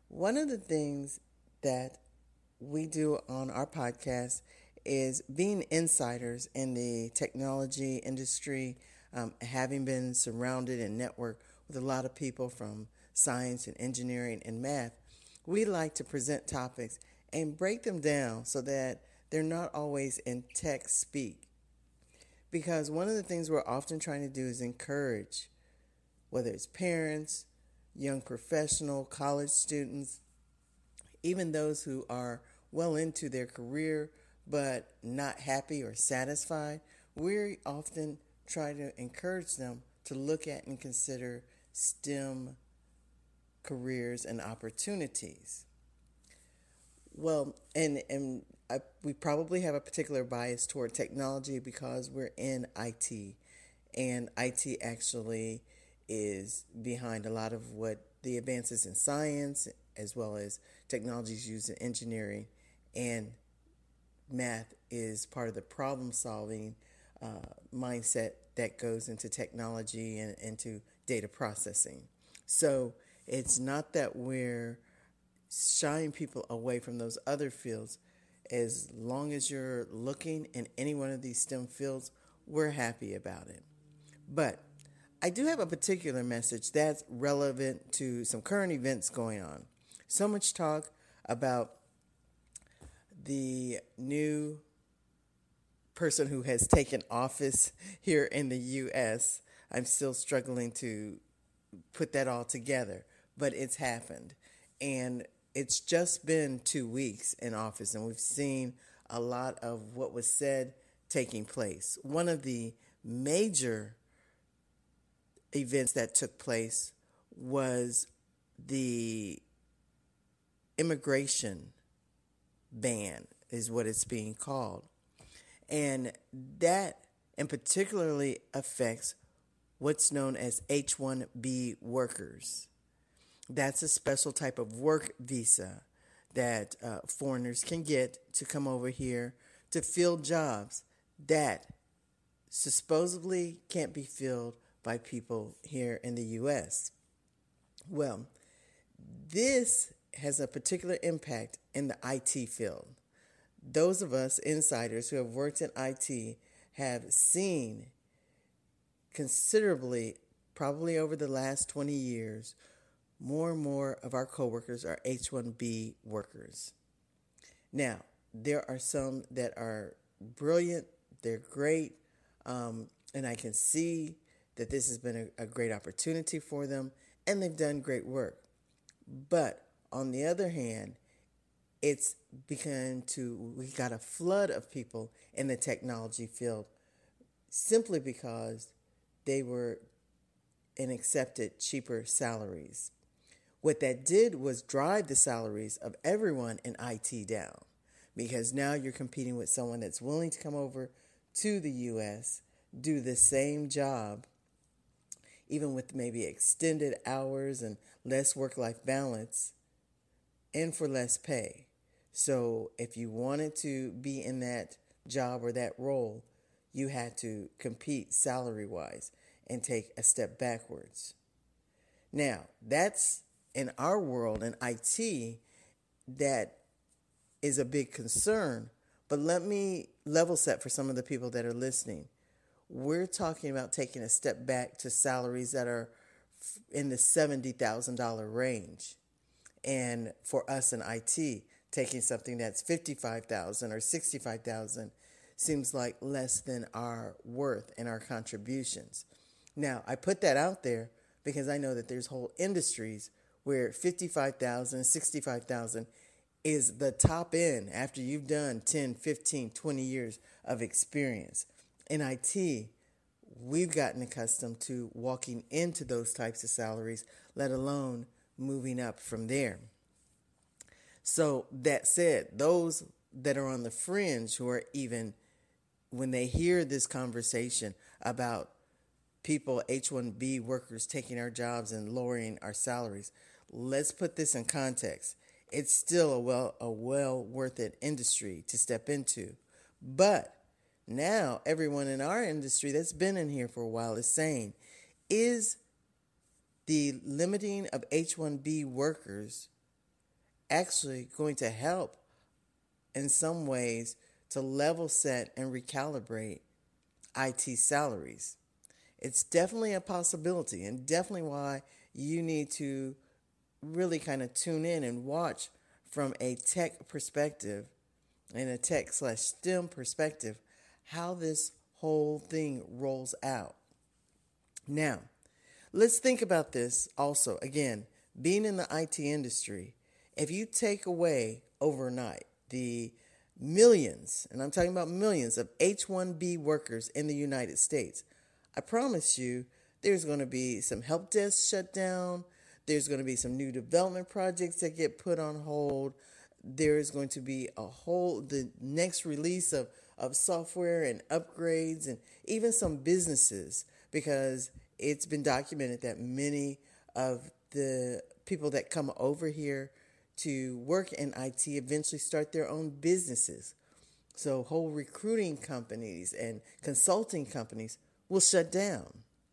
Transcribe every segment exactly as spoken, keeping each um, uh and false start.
One of the things that we do on our podcast is being insiders in the technology industry, um, having been surrounded and networked with a lot of people from science and engineering and math. We like to present topics and break them down so that they're not always in tech speak. Because one of the things we're often trying to do is encourage, whether it's parents, young professional, college students, even those who are well into their career but not happy or satisfied, we often try to encourage them to look at and consider STEM careers and opportunities. Well, and and I, we probably have a particular bias toward technology because we're in I T, and I T actually is behind a lot of what the advances in science as well as technologies used in engineering, and math is part of the problem solving uh, mindset that goes into technology and into data processing. So it's not that we're shying people away from those other fields. As long as you're looking in any one of these STEM fields, we're happy about it. But I do have a particular message that's relevant to some current events going on. So much talk about the new person who has taken office here in the U S. I'm still struggling to put that all together, but it's happened. And it's just been two weeks in office, and we've seen a lot of what was said taking place. One of the major events that took place was the immigration ban, is what it's being called. And that in particularly affects what's known as H one B workers. That's a special type of work visa that uh, foreigners can get to come over here to fill jobs that supposedly can't be filled by people here in the U S. Well, this has a particular impact in the I T field. Those of us insiders who have worked in I T have seen considerably, probably over the last twenty years, more and more of our coworkers are H one B workers. Now, there are some that are brilliant, they're great, um, and I can see that this has been a, a great opportunity for them, and they've done great work. But on the other hand, it's begun to, we got a flood of people in the technology field simply because they were and accepted cheaper salaries. What that did was drive the salaries of everyone in I T down, because now you're competing with someone that's willing to come over to the U S, do the same job, even with maybe extended hours and less work-life balance, and for less pay. So if you wanted to be in that job or that role, you had to compete salary-wise and take a step backwards. Now, that's in our world in I T, that is a big concern. But let me level set for some of the people that are listening. We're talking about taking a step back to salaries that are in the seventy thousand dollars range. And for us in I T, taking something that's fifty-five thousand dollars or sixty-five thousand dollars seems like less than our worth and our contributions. Now, I put that out there because I know that there's whole industries where fifty-five thousand dollars, sixty-five thousand dollars is the top end after you've done ten, fifteen, twenty years of experience. In I T, we've gotten accustomed to walking into those types of salaries, let alone moving up from there. So that said, those that are on the fringe who are even, when they hear this conversation about people, H one B workers taking our jobs and lowering our salaries, let's put this in context. It's still a well a well worth it industry to step into. But now everyone in our industry that's been in here for a while is saying, is the limiting of H one B workers actually going to help in some ways to level set and recalibrate I T salaries. It's definitely a possibility, and definitely why you need to really kind of tune in and watch from a tech perspective and a tech slash STEM perspective how this whole thing rolls out. Now, let's think about this also. Again, being in the I T industry, if you take away overnight the millions, and I'm talking about millions of H one B workers in the United States, I promise you there's going to be some help desks shut down. There's going to be some new development projects that get put on hold. There's going to be a whole, the next release of, of software and upgrades, and even some businesses, because it's been documented that many of the people that come over here to work in I T eventually start their own businesses. So whole recruiting companies and consulting companies will shut down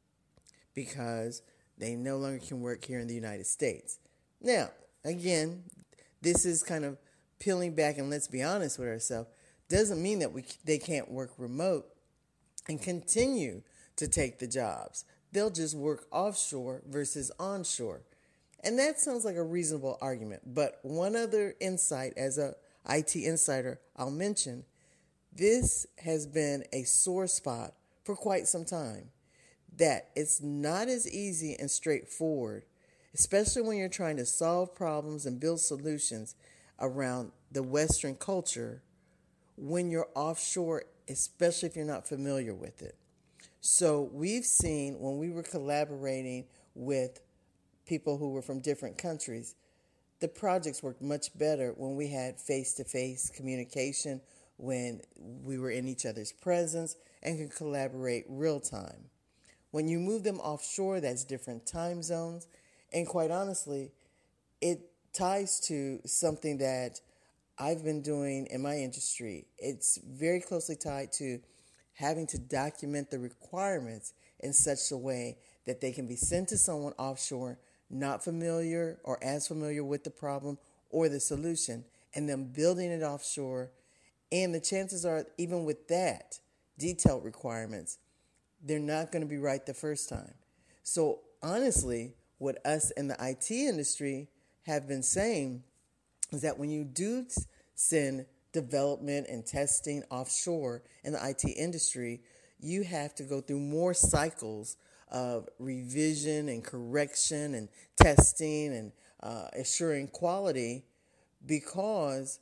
because they no longer can work here in the United States. Now, again, this is kind of peeling back, and let's be honest with ourselves, doesn't mean that we they can't work remote and continue to take the jobs. They'll just work offshore versus onshore. And that sounds like a reasonable argument. But one other insight, as a I T insider, I'll mention, this has been a sore spot for quite some time, that it's not as easy and straightforward, especially when you're trying to solve problems and build solutions around the Western culture when you're offshore, especially if you're not familiar with it. So we've seen, when we were collaborating with people who were from different countries, the projects worked much better when we had face-to-face communication, when we were in each other's presence and could collaborate real time. When you move them offshore, that's different time zones. And quite honestly, it ties to something that I've been doing in my industry. It's very closely tied to having to document the requirements in such a way that they can be sent to someone offshore not familiar or as familiar with the problem or the solution, and then building it offshore. And the chances are, even with that, detailed requirements, they're not going to be right the first time. So honestly, what us in the I T industry have been saying is that when you do send development and testing offshore in the I T industry, you have to go through more cycles of revision and correction and testing and uh, assuring quality, because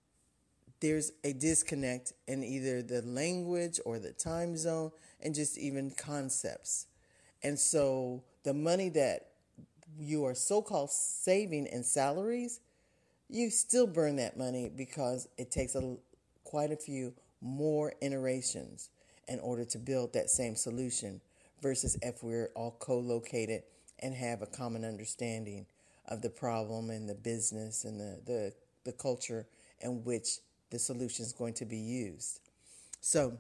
there's a disconnect in either the language or the time zone and just even concepts. And so the money that you are so-called saving in salaries, you still burn that money because it takes a, quite a few more iterations in order to build that same solution, versus if we're all co-located and have a common understanding of the problem and the business and the, the, the culture in which the solution is going to be used. So,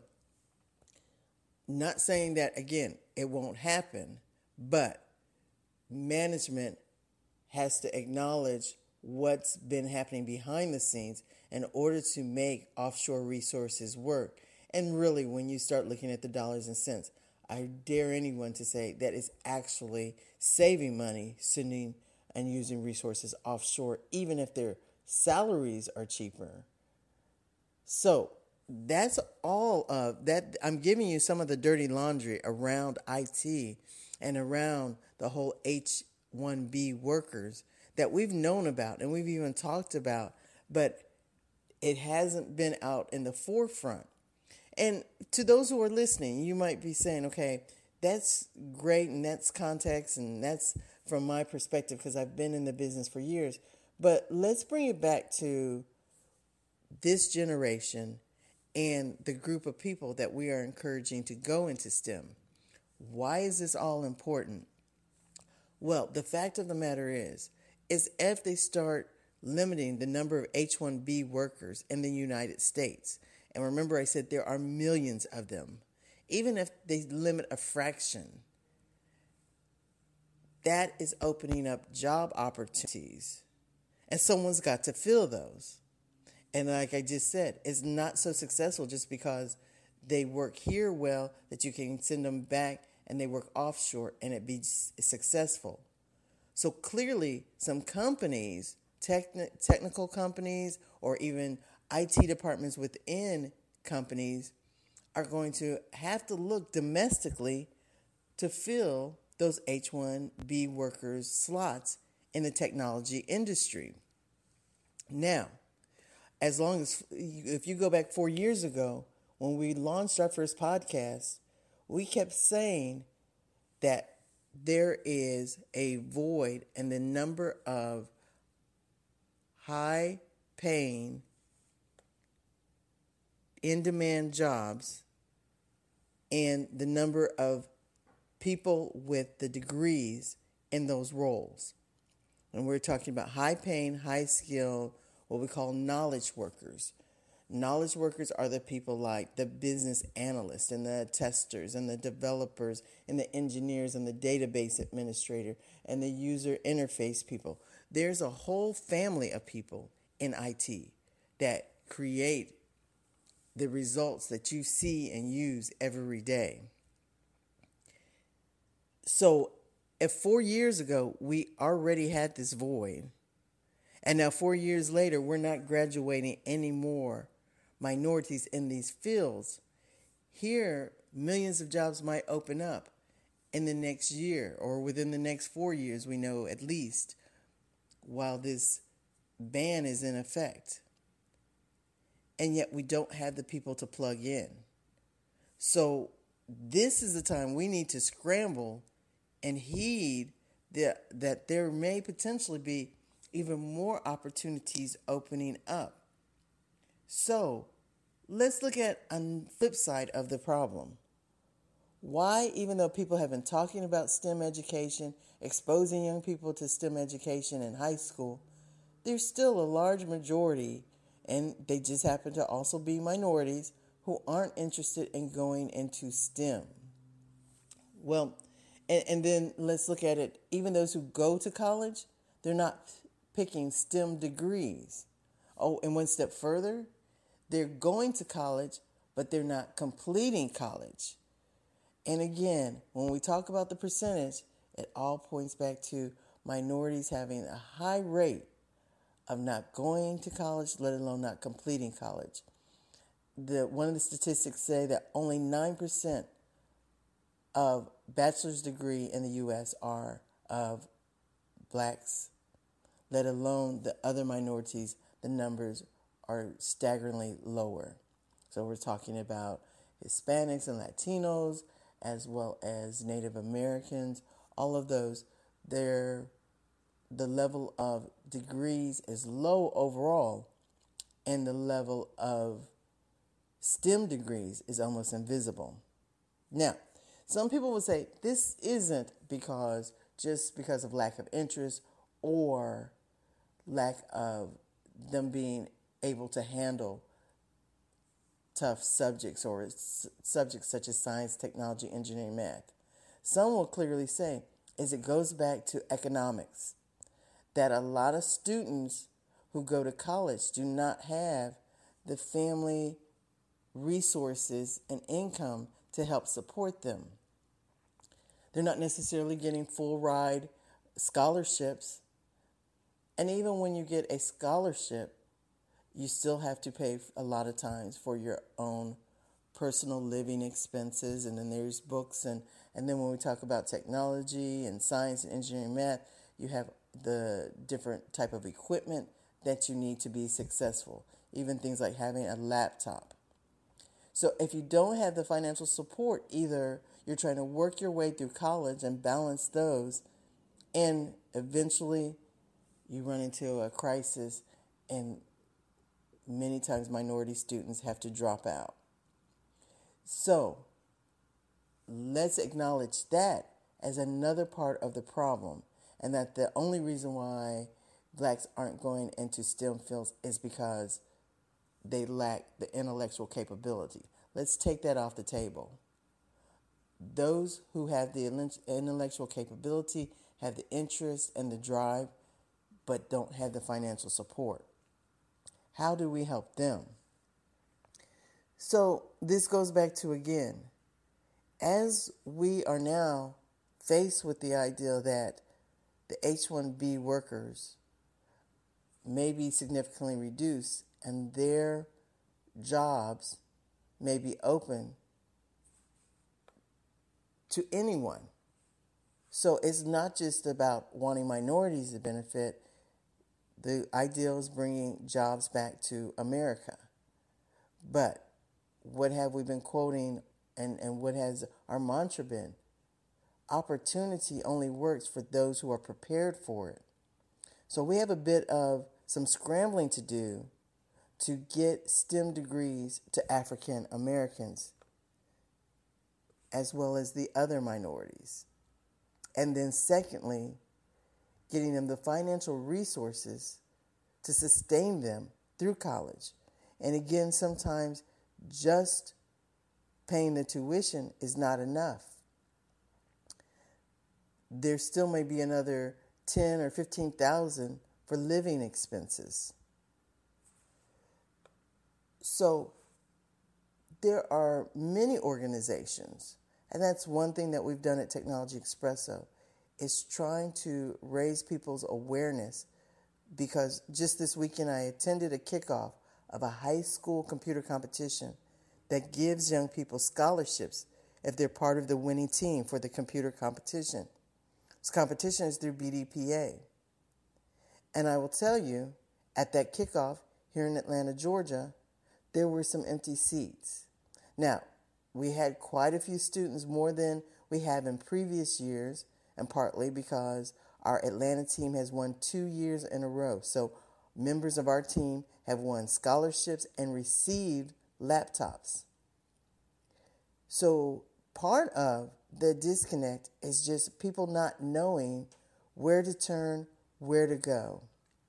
not saying that, again, it won't happen, but management has to acknowledge what's been happening behind the scenes in order to make offshore resources work. And really, when you start looking at the dollars and cents, I dare anyone to say that it's actually saving money sending and using resources offshore, even if their salaries are cheaper. So that's all of that. I'm giving you some of the dirty laundry around I T and around the whole H one B workers that we've known about and we've even talked about, but it hasn't been out in the forefront. And to those who are listening, you might be saying, okay, that's great and that's context and that's from my perspective because I've been in the business for years. But let's bring it back to this generation and the group of people that we are encouraging to go into STEM. Why is this all important? Well, the fact of the matter is, is if they start limiting the number of H one B workers in the United States, and remember I said there are millions of them, even if they limit a fraction, that is opening up job opportunities And someone's got to fill those. And like I just said, it's not so successful just because they work here well that you can send them back and they work offshore and it be successful. So clearly some companies, techni- technical companies or even I T departments within companies are going to have to look domestically to fill those H one B workers slots in the technology industry. Now, as long as, if you go back four years ago, when we launched our first podcast, we kept saying that there is a void in the number of high paying, in demand jobs and the number of people with the degrees in those roles. And we're talking about high paying, high skilled, what we call knowledge workers. Knowledge workers are the people like the business analysts and the testers and the developers and the engineers and the database administrator and the user interface people. There's a whole family of people in I T that create the results that you see and use every day. So if four years ago we already had this void, and now four years later we're not graduating any more minorities in these fields, here millions of jobs might open up in the next year or within the next four years, we know at least, while this ban is in effect. And yet we don't have the people to plug in. So this is the time we need to scramble and heed that, that there may potentially be even more opportunities opening up. So let's look at on the flip side of the problem. Why, even though people have been talking about STEM education, exposing young people to STEM education in high school, there's still a large majority, and they just happen to also be minorities, who aren't interested in going into STEM. Well, and, and then let's look at it. Even those who go to college, they're not picking STEM degrees. Oh, and one step further, they're going to college, but they're not completing college. And again, when we talk about the percentage, it all points back to minorities having a high rate of not going to college, let alone not completing college. The, one of the statistics say that only nine percent of bachelor's degree in the U S are of blacks, let alone the other minorities. The numbers are staggeringly lower. So we're talking about Hispanics and Latinos, as well as Native Americans. All of those, they're, the level of degrees is low overall, and the level of STEM degrees is almost invisible. Now, some people would say this isn't because just because of lack of interest or lack of them being able to handle tough subjects or s- subjects such as science, technology, engineering, math. Some will clearly say is it goes back to economics, that a lot of students who go to college do not have the family resources and income to help support them. They're not necessarily getting full ride scholarships. And even when you get a scholarship, you still have to pay a lot of times for your own personal living expenses. And then there's books. And, and then when we talk about technology and science and engineering, math, you have the different type of equipment that you need to be successful. Even things like having a laptop. So if you don't have the financial support, either you're trying to work your way through college and balance those, and eventually you run into a crisis, and many times minority students have to drop out. So let's acknowledge that as another part of the problem, and that the only reason why blacks aren't going into STEM fields is because they lack the intellectual capability. Let's take that off the table. Those who have the intellectual capability, have the interest and the drive, but don't have the financial support. How do we help them? So this goes back to, again, as we are now faced with the idea that the H one B workers may be significantly reduced and their jobs may be open to anyone. So it's not just about wanting minorities to benefit. The ideal is bringing jobs back to America. But what have we been quoting, and, and what has our mantra been? Opportunity only works for those who are prepared for it. So we have a bit of some scrambling to do to get STEM degrees to African Americans, as well as the other minorities. And then secondly, getting them the financial resources to sustain them through college. And again, sometimes just paying the tuition is not enough. There still may be another ten or fifteen thousand for living expenses. So there are many organizations, and that's one thing that we've done at Technology Expresso, is trying to raise people's awareness, because just this weekend I attended a kickoff of a high school computer competition that gives young people scholarships if they're part of the winning team for the computer competition. This competition is through B D P A. And I will tell you, at that kickoff here in Atlanta, Georgia, there were some empty seats. Now, we had quite a few students, more than we have in previous years, and partly because our Atlanta team has won two years in a row. So members of our team have won scholarships and received laptops. So part of the disconnect is just people not knowing where to turn, where to go.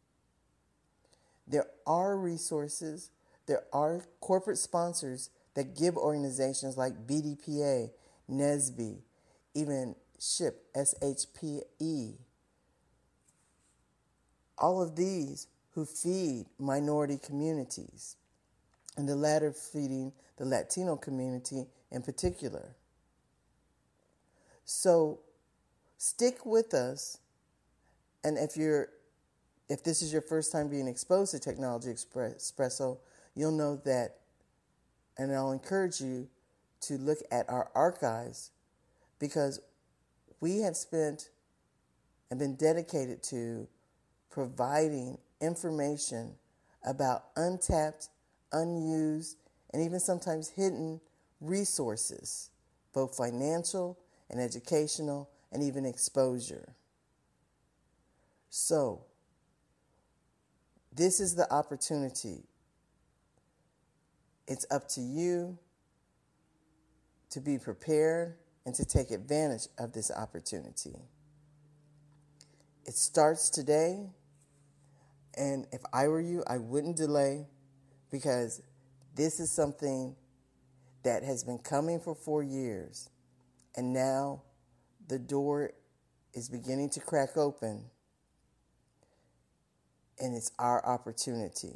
There are resources, there are corporate sponsors that give organizations like B D P A, N S S B, even SHIP, S H P E, all of these who feed minority communities, and the latter feeding the Latino community in particular. So stick with us, and if you're if this is your first time being exposed to Technology Expresso, you'll know that, and I'll encourage you to look at our archives, because we have spent and been dedicated to providing information about untapped, unused, and even sometimes hidden resources, both financial and educational, and even exposure. So, this is the opportunity. It's up to you to be prepared and to take advantage of this opportunity. It starts today, and if I were you, I wouldn't delay, because this is something that has been coming for four years, and now the door is beginning to crack open, and it's our opportunity.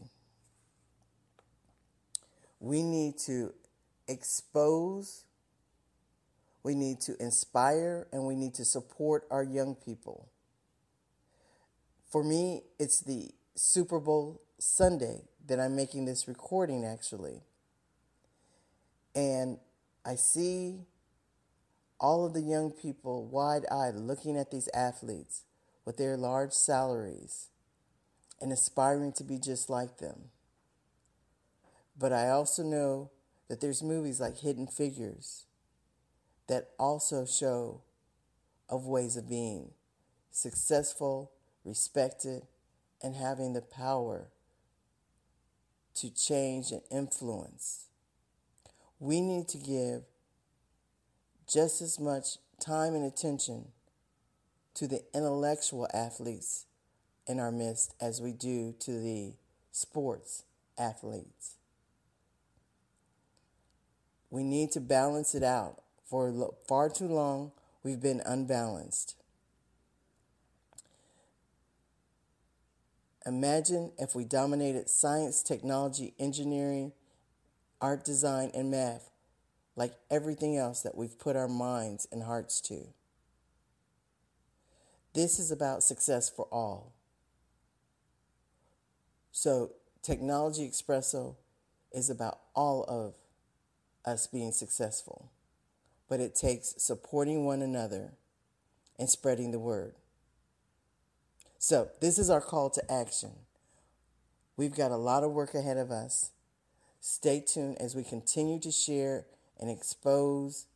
We need to expose, we need to inspire, and we need to support our young people. For me, it's the Super Bowl Sunday that I'm making this recording, actually. And I see all of the young people wide-eyed looking at these athletes with their large salaries and aspiring to be just like them. But I also know that there's movies like Hidden Figures that also show of ways of being successful, respected, and having the power to change and influence. We need to give just as much time and attention to the intellectual athletes in our midst as we do to the sports athletes. We need to balance it out. For far too long, we've been unbalanced. Imagine if we dominated science, technology, engineering, art, design, and math like everything else that we've put our minds and hearts to. This is about success for all. So Technology Expresso is about all of us being successful, but it takes supporting one another and spreading the word. So this is our call to action. We've got a lot of work ahead of us. Stay tuned as we continue to share and expose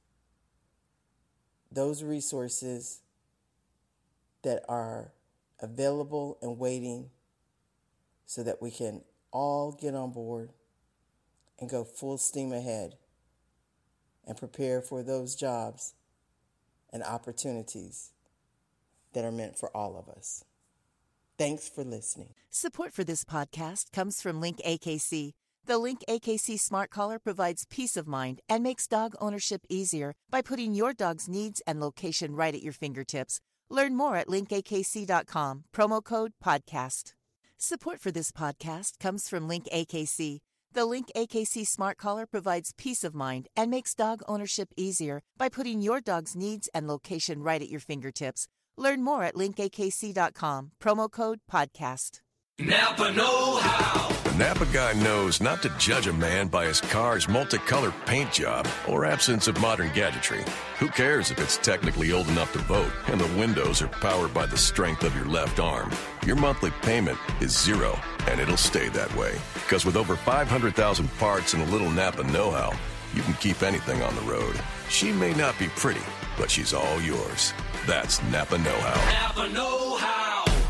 those resources that are available and waiting so that we can all get on board and go full steam ahead and prepare for those jobs and opportunities that are meant for all of us. Thanks for listening. Support for this podcast comes from Link A K C. The Link A K C Smart Collar provides peace of mind and makes dog ownership easier by putting your dog's needs and location right at your fingertips. Learn more at link a k c dot com, promo code podcast. Support for this podcast comes from Link A K C. The Link A K C Smart Collar provides peace of mind and makes dog ownership easier by putting your dog's needs and location right at your fingertips. Learn more at link a k c dot com, promo code podcast. Napa know-how. The Napa guy knows not to judge a man by his car's multicolored paint job or absence of modern gadgetry. Who cares if it's technically old enough to vote and the windows are powered by the strength of your left arm? Your monthly payment is zero, and it'll stay that way. Because with over five hundred thousand parts and a little Napa know-how, you can keep anything on the road. She may not be pretty, but she's all yours. That's Napa know-how. Napa know-how.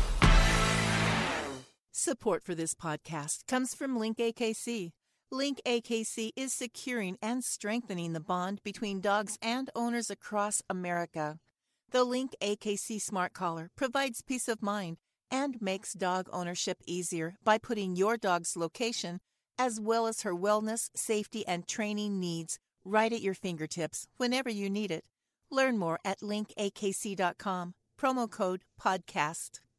Support for this podcast comes from Link A K C. Link A K C is securing and strengthening the bond between dogs and owners across America. The Link A K C Smart Collar provides peace of mind and makes dog ownership easier by putting your dog's location, as well as her wellness, safety, and training needs, right at your fingertips whenever you need it. Learn more at link a k c dot com, promo code podcast.